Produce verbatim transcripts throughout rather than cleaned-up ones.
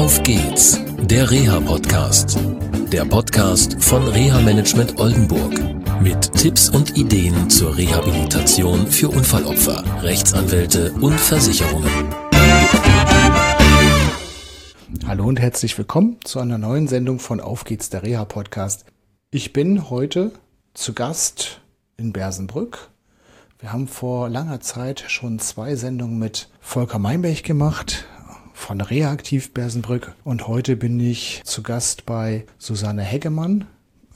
Auf geht's, der Reha-Podcast. Der Podcast von Reha-Management Oldenburg. Mit Tipps und Ideen zur Rehabilitation für Unfallopfer, Rechtsanwälte und Versicherungen. Hallo und herzlich willkommen zu einer neuen Sendung von Auf geht's, der Reha-Podcast. Ich bin heute zu Gast in Bersenbrück. Wir haben vor langer Zeit schon zwei Sendungen mit Volker Meinbech gemacht von Reha-Aktiv Bersenbrück. Und heute bin ich zu Gast bei Susanne Heggemann,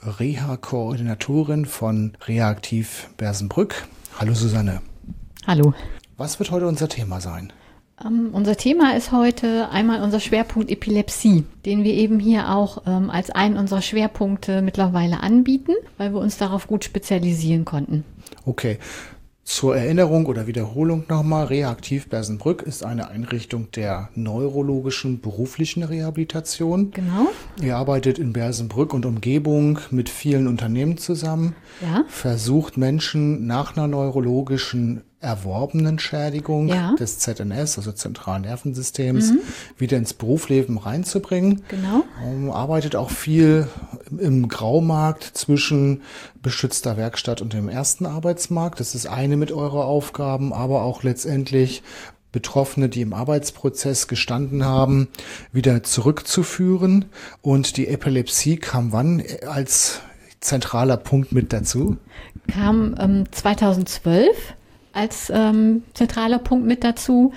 Reha-Koordinatorin von Reha-Aktiv Bersenbrück. Hallo Susanne. Hallo. Was wird heute unser Thema sein? Um, unser Thema ist heute einmal unser Schwerpunkt Epilepsie, den wir eben hier auch ähm, als einen unserer Schwerpunkte mittlerweile anbieten, weil wir uns darauf gut spezialisieren konnten. Okay. Zur Erinnerung oder Wiederholung nochmal, Reha-Aktiv Bersenbrück ist eine Einrichtung der neurologischen beruflichen Rehabilitation. Genau. Ihr arbeitet in Bersenbrück und Umgebung mit vielen Unternehmen zusammen, Ja. versucht Menschen nach einer neurologischen erworbenen Schädigung Ja. des Z N S, also zentralen Nervensystems, Mhm. wieder ins Berufsleben reinzubringen. Genau. Ähm, arbeitet auch viel im Graumarkt zwischen beschützter Werkstatt und dem ersten Arbeitsmarkt. Das ist eine mit eurer Aufgaben, aber auch letztendlich Betroffene, die im Arbeitsprozess gestanden haben, wieder zurückzuführen. Und die Epilepsie kam wann als zentraler Punkt mit dazu? Kam ähm, zweitausendzwölf als ähm, zentraler Punkt mit dazu,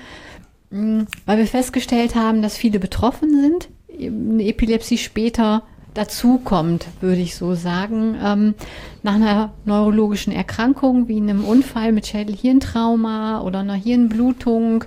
mh, weil wir festgestellt haben, dass viele betroffen sind, eben eine Epilepsie später dazukommt, würde ich so sagen, ähm, nach einer neurologischen Erkrankung wie einem Unfall mit Schädel-Hirntrauma oder einer Hirnblutung,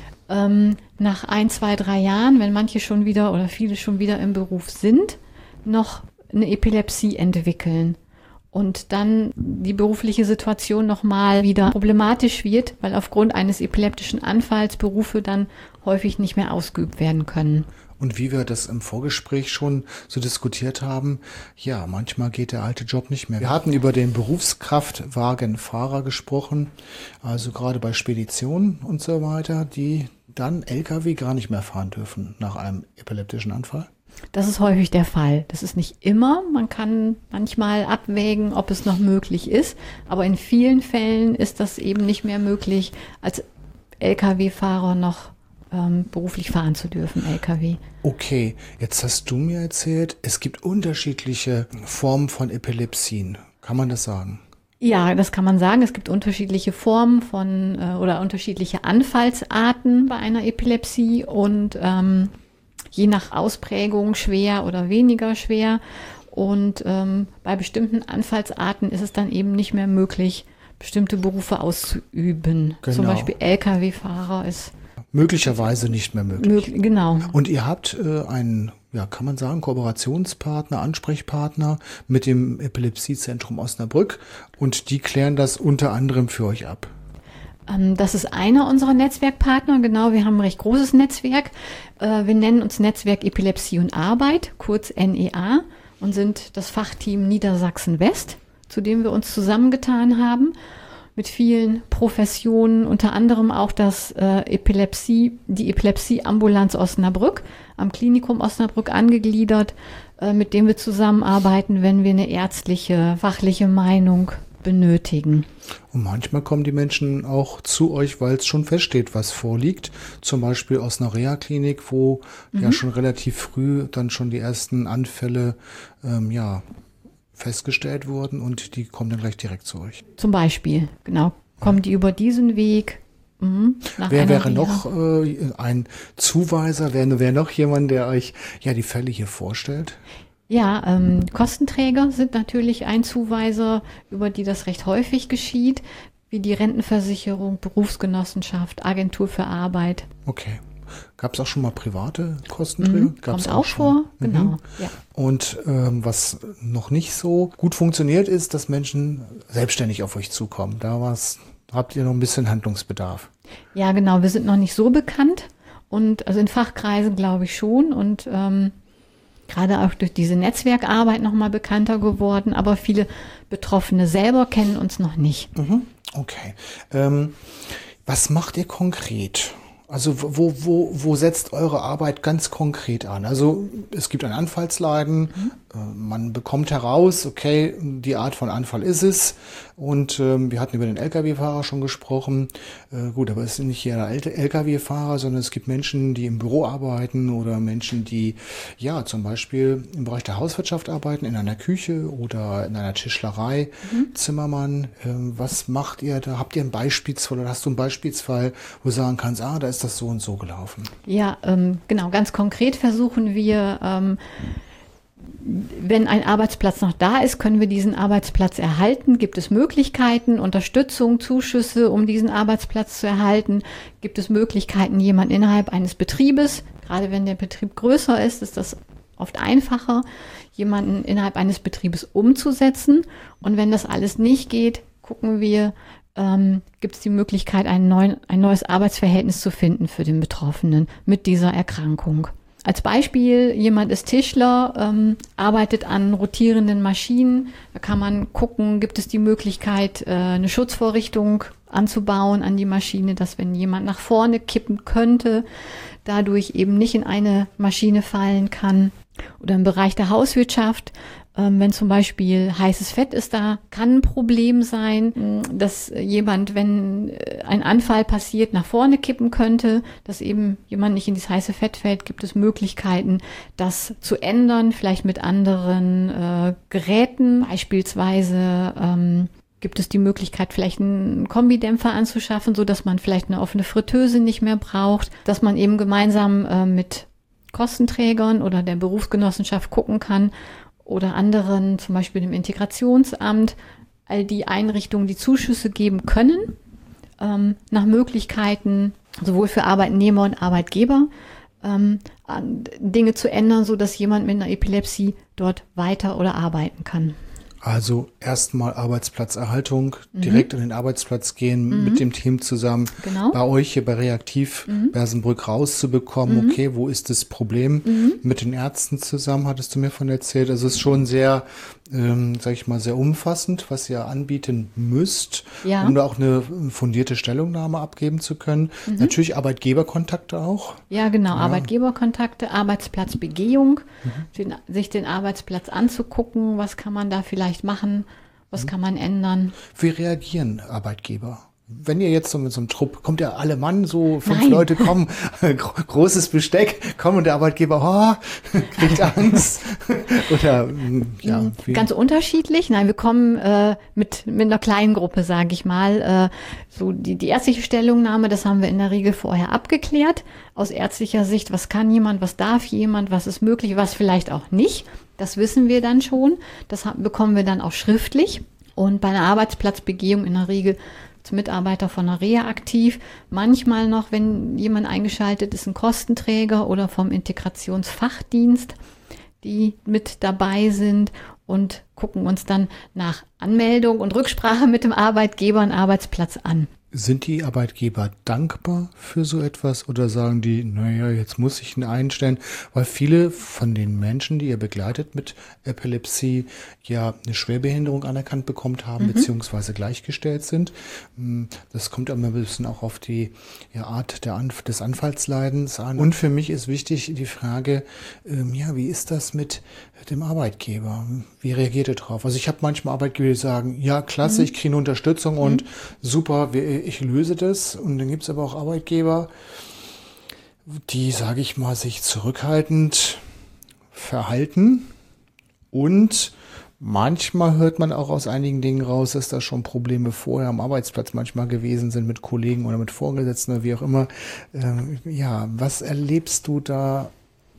ähm, nach ein, zwei, drei Jahren, wenn manche schon wieder oder viele schon wieder im Beruf sind, noch eine Epilepsie entwickeln. Und dann die berufliche Situation nochmal wieder problematisch wird, weil aufgrund eines epileptischen Anfalls Berufe dann häufig nicht mehr ausgeübt werden können. Und wie wir das im Vorgespräch schon so diskutiert haben, ja, manchmal geht der alte Job nicht mehr. Wir hatten über den Berufskraftwagenfahrer gesprochen, also gerade bei Speditionen und so weiter, die dann L K W gar nicht mehr fahren dürfen nach einem epileptischen Anfall. Das ist häufig der Fall. Das ist nicht immer. Man kann manchmal abwägen, ob es noch möglich ist. Aber in vielen Fällen ist das eben nicht mehr möglich, als L K W-Fahrer noch ähm, beruflich fahren zu dürfen, L K W. Okay, jetzt hast du mir erzählt, es gibt unterschiedliche Formen von Epilepsien. Kann man das sagen? Ja, das kann man sagen. Es gibt unterschiedliche Formen von äh, oder unterschiedliche Anfallsarten bei einer Epilepsie und ähm, je nach Ausprägung schwer oder weniger schwer. Und ähm, bei bestimmten Anfallsarten ist es dann eben nicht mehr möglich, bestimmte Berufe auszuüben. Genau. Zum Beispiel L K W-Fahrer ist Möglicherweise nicht mehr möglich. möglich. Genau. Und ihr habt äh, einen, ja, kann man sagen, Kooperationspartner, Ansprechpartner mit dem Epilepsiezentrum Osnabrück und die klären das unter anderem für euch ab. Ähm, das ist einer unserer Netzwerkpartner. Genau, wir haben ein recht großes Netzwerk. Äh, wir nennen uns Netzwerk Epilepsie und Arbeit, kurz N E A, und sind das Fachteam Niedersachsen West, zu dem wir uns zusammengetan haben. Mit vielen Professionen, unter anderem auch das äh, Epilepsie, die Epilepsieambulanz Osnabrück, am Klinikum Osnabrück angegliedert, äh, mit dem wir zusammenarbeiten, wenn wir eine ärztliche, fachliche Meinung benötigen. Und manchmal kommen die Menschen auch zu euch, weil es schon feststeht, was vorliegt. Zum Beispiel aus einer Reha-Klinik, wo mhm. ja schon relativ früh dann schon die ersten Anfälle ähm, ja festgestellt wurden und die kommen dann gleich direkt zu euch. Zum Beispiel, genau. Kommen die über diesen Weg. Mhm, nach Wer einer wäre Reha. noch äh, ein Zuweiser? Wer wäre noch jemand, der euch ja die Fälle hier vorstellt? Ja, ähm, Kostenträger sind natürlich ein Zuweiser, über die das recht häufig geschieht, wie die Rentenversicherung, Berufsgenossenschaft, Agentur für Arbeit. Okay. Gab es auch schon mal private Kostenträger? Mhm, Gab's kommt auch, schon. vor, genau. Mhm. Ja. Und ähm, was noch nicht so gut funktioniert, ist, dass Menschen selbstständig auf euch zukommen. Da war's, habt ihr noch ein bisschen Handlungsbedarf. Ja, genau. Wir sind noch nicht so bekannt und also in Fachkreisen glaube ich schon und ähm, gerade auch durch diese Netzwerkarbeit noch mal bekannter geworden. Aber viele Betroffene selber kennen uns noch nicht. Mhm. Okay. Ähm, was macht ihr konkret? Also wo, wo, wo setzt eure Arbeit ganz konkret an? Also es gibt ein Anfallsleiden, mhm. äh, man bekommt heraus, okay, die Art von Anfall ist es. Und ähm, wir hatten über den L K W-Fahrer schon gesprochen. Äh, gut, aber es sind nicht jeder L K W-Fahrer, sondern es gibt Menschen, die im Büro arbeiten oder Menschen, die ja zum Beispiel im Bereich der Hauswirtschaft arbeiten, in einer Küche oder in einer Tischlerei. Mhm. Zimmermann, äh, was macht ihr da? Habt ihr einen Beispielsfall oder hast du einen Beispielsfall, wo du sagen kannst, ah, da ist das so und so gelaufen? Ja, ähm, genau. Ganz konkret versuchen wir, ähm, wenn ein Arbeitsplatz noch da ist, können wir diesen Arbeitsplatz erhalten. Gibt es Möglichkeiten, Unterstützung, Zuschüsse, um diesen Arbeitsplatz zu erhalten? Gibt es Möglichkeiten, jemanden innerhalb eines Betriebes, gerade wenn der Betrieb größer ist, ist das oft einfacher, jemanden innerhalb eines Betriebes umzusetzen. Und wenn das alles nicht geht, gucken wir, ähm, gibt es die Möglichkeit, einen neuen, ein neues Arbeitsverhältnis zu finden für den Betroffenen mit dieser Erkrankung. Als Beispiel, jemand ist Tischler, ähm, arbeitet an rotierenden Maschinen. Da kann man gucken, gibt es die Möglichkeit, äh, eine Schutzvorrichtung anzubauen an die Maschine, dass wenn jemand nach vorne kippen könnte, dadurch eben nicht in eine Maschine fallen kann. Oder im Bereich der Hauswirtschaft, ähm, wenn zum Beispiel heißes Fett ist, da kann ein Problem sein, dass jemand, wenn ein Anfall passiert, nach vorne kippen könnte, dass eben jemand nicht in dieses heiße Fett fällt. Gibt es Möglichkeiten, das zu ändern, vielleicht mit anderen äh, Geräten, beispielsweise ähm, gibt es die Möglichkeit, vielleicht einen Kombidämpfer anzuschaffen, so dass man vielleicht eine offene Fritteuse nicht mehr braucht, dass man eben gemeinsam äh, mit Kostenträgern oder der Berufsgenossenschaft gucken kann oder anderen, zum Beispiel dem Integrationsamt, all die Einrichtungen, die Zuschüsse geben können, ähm, nach Möglichkeiten, sowohl für Arbeitnehmer und Arbeitgeber, ähm, Dinge zu ändern, sodass jemand mit einer Epilepsie dort weiter oder arbeiten kann. Also erstmal Arbeitsplatzerhaltung, mhm. direkt an den Arbeitsplatz gehen, mhm. mit dem Team zusammen, genau. bei euch hier bei Reaktiv mhm. Bersenbrück rauszubekommen, mhm. okay, wo ist das Problem? Mhm. Mit den Ärzten zusammen, hattest du mir von erzählt. Also es ist schon sehr, ähm, sag ich mal, sehr umfassend, was ihr anbieten müsst, ja. um da auch eine fundierte Stellungnahme abgeben zu können. Mhm. Natürlich Arbeitgeberkontakte auch. Ja, genau, ja. Arbeitgeberkontakte, Arbeitsplatzbegehung, mhm. den, sich den Arbeitsplatz anzugucken, was kann man da vielleicht machen, was kann man ändern. Wie reagieren Arbeitgeber? Wenn ihr jetzt so mit so einem Trupp, kommt ja alle Mann, so fünf Nein. Leute kommen, großes Besteck, kommen und der Arbeitgeber, oh, kriegt Angst. Oder, ja. Wie? Ganz unterschiedlich. Nein, wir kommen äh, mit, mit einer kleinen Gruppe, sage ich mal. Äh, so die, die ärztliche Stellungnahme, das haben wir in der Regel vorher abgeklärt. Aus ärztlicher Sicht, was kann jemand, was darf jemand, was ist möglich, was vielleicht auch nicht. Das wissen wir dann schon. Das haben, bekommen wir dann auch schriftlich. Und bei einer Arbeitsplatzbegehung in der Regel als Mitarbeiter von der Reha aktiv. Manchmal noch, wenn jemand eingeschaltet ist, ein Kostenträger oder vom Integrationsfachdienst, die mit dabei sind und gucken uns dann nach Anmeldung und Rücksprache mit dem Arbeitgeber einen Arbeitsplatz an. Sind die Arbeitgeber dankbar für so etwas oder sagen die, naja, jetzt muss ich ihn einstellen? Weil viele von den Menschen, die ihr begleitet mit Epilepsie, ja eine Schwerbehinderung anerkannt bekommen haben, mhm. beziehungsweise gleichgestellt sind. Das kommt immer ein bisschen auch auf die ja, Art der Anf- des Anfallsleidens an. Und für mich ist wichtig die Frage, ähm, ja, wie ist das mit dem Arbeitgeber? Wie reagiert er drauf? Also ich habe manchmal Arbeitgeber, die sagen, ja, klasse, mhm. ich kriege eine Unterstützung mhm. und super, wir ich löse das. Und dann gibt es aber auch Arbeitgeber, die, sage ich mal, sich zurückhaltend verhalten. Und manchmal hört man auch aus einigen Dingen raus, dass da schon Probleme vorher am Arbeitsplatz manchmal gewesen sind mit Kollegen oder mit Vorgesetzten oder wie auch immer. Ähm, ja, was erlebst du da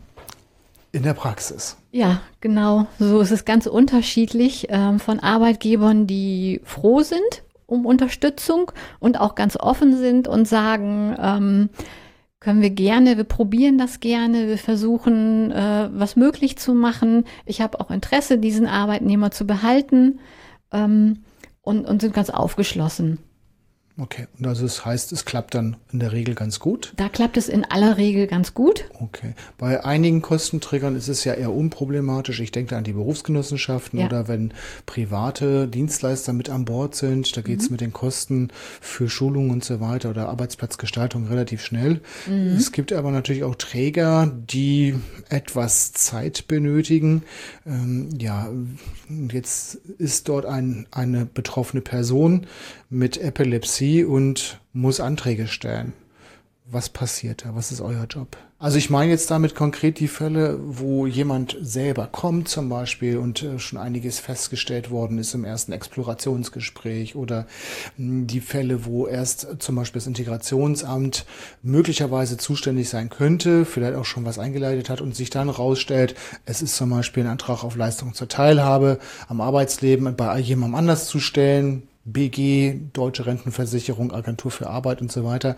in der Praxis? Ja, genau. So ist es ganz unterschiedlich ähm, von Arbeitgebern, die froh sind um Unterstützung und auch ganz offen sind und sagen, ähm, können wir gerne, wir probieren das gerne, wir versuchen, äh, was möglich zu machen. Ich habe auch Interesse, diesen Arbeitnehmer zu behalten ähm, und, und sind ganz aufgeschlossen. Okay, und also das heißt, es klappt dann in der Regel ganz gut? Da klappt es in aller Regel ganz gut. Okay. Bei einigen Kostenträgern ist es ja eher unproblematisch. Ich denke da an die Berufsgenossenschaften, ja, oder wenn private Dienstleister mit an Bord sind, da geht es mhm. mit den Kosten für Schulungen und so weiter oder Arbeitsplatzgestaltung relativ schnell. Mhm. Es gibt aber natürlich auch Träger, die etwas Zeit benötigen. Ähm, ja, jetzt ist dort ein, eine betroffene Person mit Epilepsie und muss Anträge stellen. Was passiert da? Was ist euer Job? Also ich meine jetzt damit konkret die Fälle, wo jemand selber kommt zum Beispiel und äh, schon einiges festgestellt worden ist im ersten Explorationsgespräch oder mh, die Fälle, wo erst zum Beispiel das Integrationsamt möglicherweise zuständig sein könnte, vielleicht auch schon was eingeleitet hat und sich dann rausstellt, es ist zum Beispiel ein Antrag auf Leistung zur Teilhabe am Arbeitsleben bei jemandem anders zu stellen, B G, Deutsche Rentenversicherung, Agentur für Arbeit und so weiter.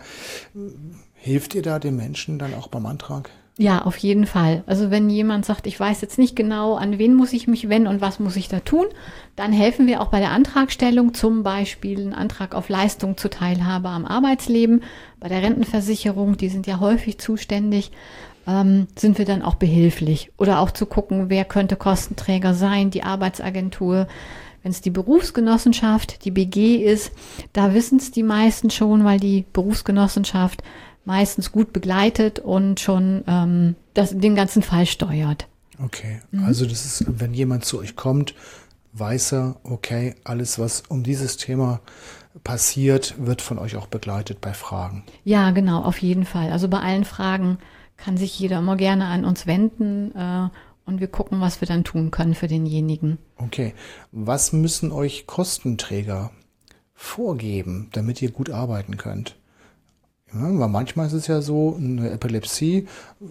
Hilft ihr da den Menschen dann auch beim Antrag? Ja, auf jeden Fall. Also wenn jemand sagt, ich weiß jetzt nicht genau, an wen muss ich mich wenden und was muss ich da tun, dann helfen wir auch bei der Antragstellung, zum Beispiel einen Antrag auf Leistung zur Teilhabe am Arbeitsleben. Bei der Rentenversicherung, die sind ja häufig zuständig, ähm, sind wir dann auch behilflich. Oder auch zu gucken, wer könnte Kostenträger sein, die Arbeitsagentur. Wenn es die Berufsgenossenschaft, die B G ist, da wissen es die meisten schon, weil die Berufsgenossenschaft meistens gut begleitet und schon ähm, das, den ganzen Fall steuert. Okay, mhm. Also das ist, wenn jemand zu euch kommt, weiß er, okay, alles, was um dieses Thema passiert, wird von euch auch begleitet bei Fragen. Ja, genau, auf jeden Fall. Also bei allen Fragen kann sich jeder immer gerne an uns wenden, äh, und wir gucken, was wir dann tun können für denjenigen. Okay. Was müssen euch Kostenträger vorgeben, damit ihr gut arbeiten könnt? Ja, weil manchmal ist es ja so, eine Epilepsie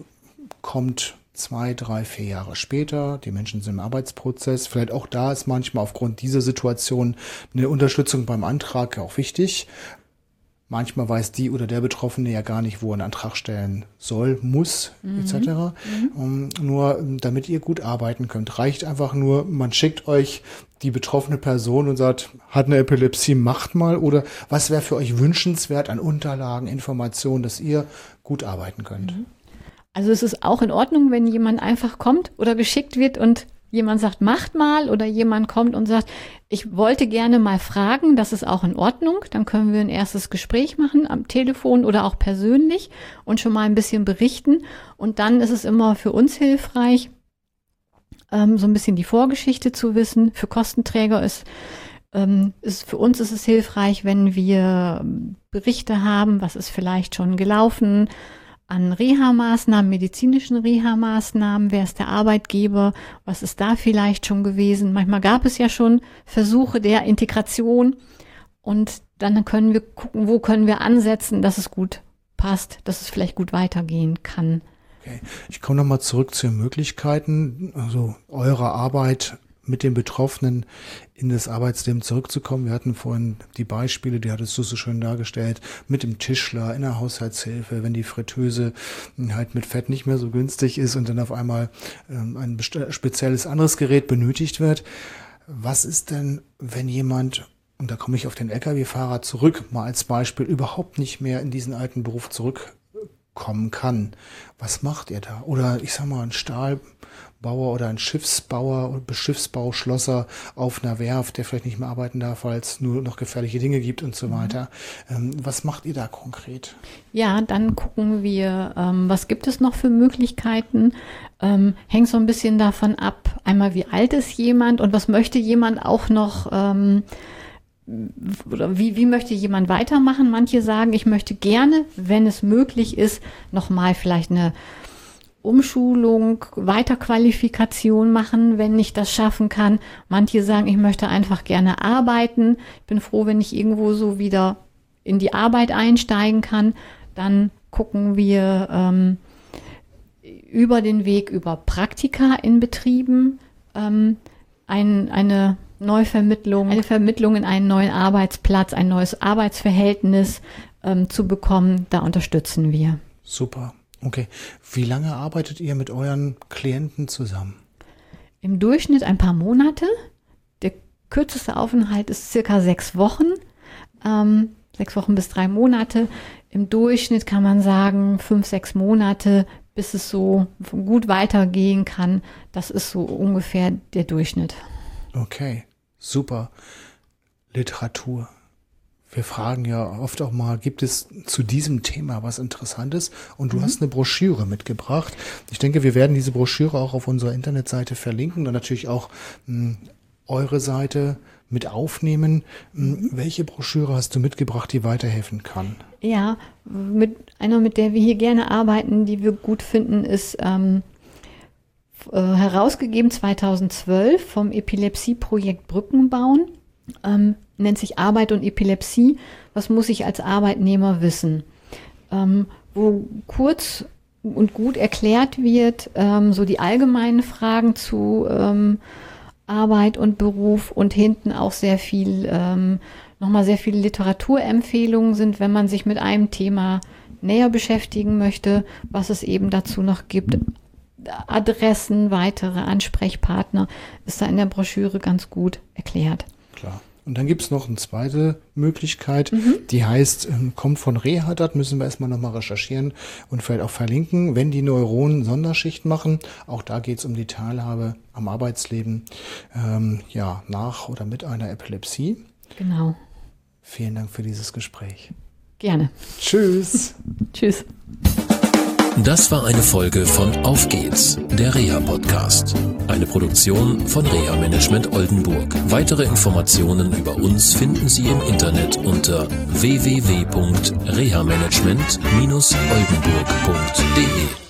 kommt zwei, drei, vier Jahre später. Die Menschen sind im Arbeitsprozess. Vielleicht auch da ist manchmal aufgrund dieser Situation eine Unterstützung beim Antrag auch wichtig. Manchmal weiß die oder der Betroffene ja gar nicht, wo er einen Antrag stellen soll, muss, mhm. et cetera. Mhm. Um, nur damit ihr gut arbeiten könnt, reicht einfach nur, man schickt euch die betroffene Person und sagt, hat eine Epilepsie, macht mal. Oder was wäre für euch wünschenswert an Unterlagen, Informationen, dass ihr gut arbeiten könnt? Also es ist auch in Ordnung, wenn jemand einfach kommt oder geschickt wird und jemand sagt, macht mal, oder jemand kommt und sagt, ich wollte gerne mal fragen, das ist auch in Ordnung. Dann können wir ein erstes Gespräch machen am Telefon oder auch persönlich und schon mal ein bisschen berichten. Und dann ist es immer für uns hilfreich, ähm, so ein bisschen die Vorgeschichte zu wissen. Für Kostenträger ist, ähm, ist für uns ist es hilfreich, wenn wir Berichte haben, was ist vielleicht schon gelaufen, an Reha-Maßnahmen, medizinischen Reha-Maßnahmen, wer ist der Arbeitgeber, was ist da vielleicht schon gewesen. Manchmal gab es ja schon Versuche der Integration und dann können wir gucken, wo können wir ansetzen, dass es gut passt, dass es vielleicht gut weitergehen kann. Okay. Ich komme nochmal zurück zu den Möglichkeiten, also eurer Arbeit mit den Betroffenen in das Arbeitsleben zurückzukommen. Wir hatten vorhin die Beispiele, die hattest du so schön dargestellt, mit dem Tischler in der Haushaltshilfe, wenn die Fritteuse halt mit Fett nicht mehr so günstig ist und dann auf einmal ähm, ein spezielles anderes Gerät benötigt wird. Was ist denn, wenn jemand, und da komme ich auf den L K W-Fahrer zurück, mal als Beispiel, überhaupt nicht mehr in diesen alten Beruf zurückkommen kann? Was macht ihr da? Oder ich sag mal, ein Stahlbauer oder ein Schiffsbauer oder Schiffsbauschlosser auf einer Werft, der vielleicht nicht mehr arbeiten darf, weil es nur noch gefährliche Dinge gibt und so weiter. Ähm, was macht ihr da konkret? Ja, dann gucken wir, ähm, was gibt es noch für Möglichkeiten? Ähm, hängt so ein bisschen davon ab, einmal wie alt ist jemand und was möchte jemand auch noch, ähm, oder wie, wie möchte jemand weitermachen? Manche sagen, ich möchte gerne, wenn es möglich ist, nochmal vielleicht eine Umschulung, Weiterqualifikation machen, wenn ich das schaffen kann. Manche sagen, ich möchte einfach gerne arbeiten. Ich bin froh, wenn ich irgendwo so wieder in die Arbeit einsteigen kann. Dann gucken wir ähm, über den Weg über Praktika in Betrieben, ähm, ein, eine Neuvermittlung, eine Vermittlung in einen neuen Arbeitsplatz, ein neues Arbeitsverhältnis ähm, zu bekommen. Da unterstützen wir. Super. Okay. Wie lange arbeitet ihr mit euren Klienten zusammen? Im Durchschnitt ein paar Monate. Der kürzeste Aufenthalt ist circa sechs Wochen. Ähm, sechs Wochen bis drei Monate. Im Durchschnitt kann man sagen, fünf, sechs Monate, bis es so gut weitergehen kann. Das ist so ungefähr der Durchschnitt. Okay, super. Literatur. Wir fragen ja oft auch mal, gibt es zu diesem Thema was Interessantes? Und du mhm. hast eine Broschüre mitgebracht. Ich denke, wir werden diese Broschüre auch auf unserer Internetseite verlinken und natürlich auch mh, eure Seite mit aufnehmen. Mhm. Welche Broschüre hast du mitgebracht, die weiterhelfen kann? Ja, mit einer, mit der wir hier gerne arbeiten, die wir gut finden, ist ähm, äh, herausgegeben zweitausendzwölf vom Epilepsie-Projekt Brücken bauen. Ähm, nennt sich Arbeit und Epilepsie. Was muss ich als Arbeitnehmer wissen? Ähm, wo kurz und gut erklärt wird, ähm, so die allgemeinen Fragen zu ähm, Arbeit und Beruf und hinten auch sehr viel, ähm, nochmal sehr viele Literaturempfehlungen sind, wenn man sich mit einem Thema näher beschäftigen möchte, was es eben dazu noch gibt. Adressen, weitere Ansprechpartner ist da in der Broschüre ganz gut erklärt. Klar. Und dann gibt es noch eine zweite Möglichkeit, mhm. die heißt, ähm, kommt von Reha, das müssen wir erstmal nochmal recherchieren und vielleicht auch verlinken, wenn die Neuronen Sonderschicht machen. Auch da geht es um die Teilhabe am Arbeitsleben, ähm, ja, nach oder mit einer Epilepsie. Genau. Vielen Dank für dieses Gespräch. Gerne. Tschüss. Tschüss. Das war eine Folge von Auf geht's, der Reha-Podcast. Eine Produktion von Reha Management Oldenburg. Weitere Informationen über uns finden Sie im Internet unter w w w punkt reha management dash oldenburg punkt d e.